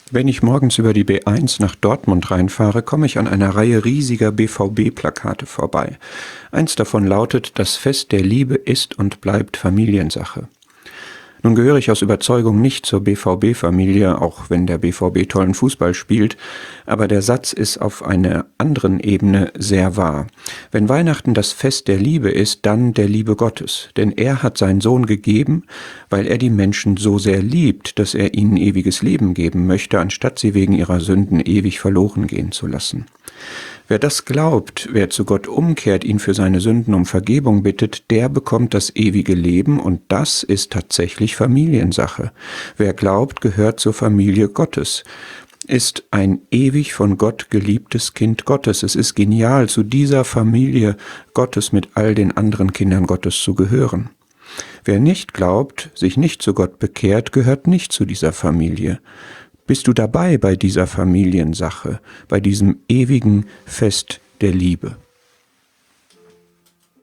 Wenn ich morgens über die B1 nach Dortmund reinfahre, komme ich an einer Reihe riesiger BVB-Plakate vorbei. Eins davon lautet: Das Fest der Liebe ist und bleibt Familiensache. Nun gehöre ich aus Überzeugung nicht zur BVB-Familie, auch wenn der BVB tollen Fußball spielt, aber der Satz ist auf einer anderen Ebene sehr wahr. Wenn Weihnachten das Fest der Liebe ist, dann der Liebe Gottes, denn er hat seinen Sohn gegeben, weil er die Menschen so sehr liebt, dass er ihnen ewiges Leben geben möchte, anstatt sie wegen ihrer Sünden ewig verloren gehen zu lassen. Wer das glaubt, wer zu Gott umkehrt, ihn für seine Sünden um Vergebung bittet, der bekommt das ewige Leben, und das ist tatsächlich Familiensache. Wer glaubt, gehört zur Familie Gottes, ist ein ewig von Gott geliebtes Kind Gottes. Es ist genial, zu dieser Familie Gottes mit all den anderen Kindern Gottes zu gehören. Wer nicht glaubt, sich nicht zu Gott bekehrt, gehört nicht zu dieser Familie. Bist du dabei bei dieser Familiensache, bei diesem ewigen Fest der Liebe?